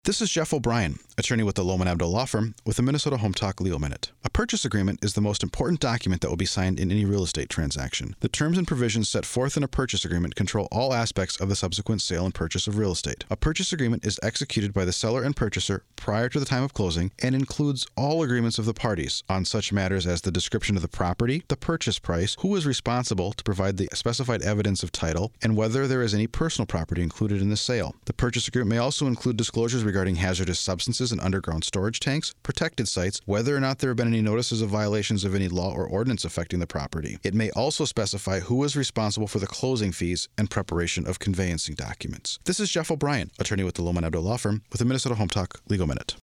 This is Jeff O'Brien, attorney with the Lohman Abdo Law Firm with the Minnesota Home Talk Legal Minute. A purchase agreement is the most important document that will be signed in any real estate transaction. The terms and provisions set forth in a purchase agreement control all aspects of the subsequent sale and purchase of real estate. A purchase agreement is executed by the seller and purchaser prior to the time of closing and includes all agreements of the parties on such matters as the description of the property, the purchase price, who is responsible to provide the specified evidence of title, and whether there is any personal property included in the sale. The purchase agreement may also include disclosures regarding hazardous substances and underground storage tanks, protected sites, whether or not there have been any notices of violations of any law or ordinance affecting the property. It may also specify who is responsible for the closing fees and preparation of conveyancing documents. This is Jeff O'Brien, attorney with the Lohman Abdo Law Firm with the Minnesota Home Talk Legal Minute.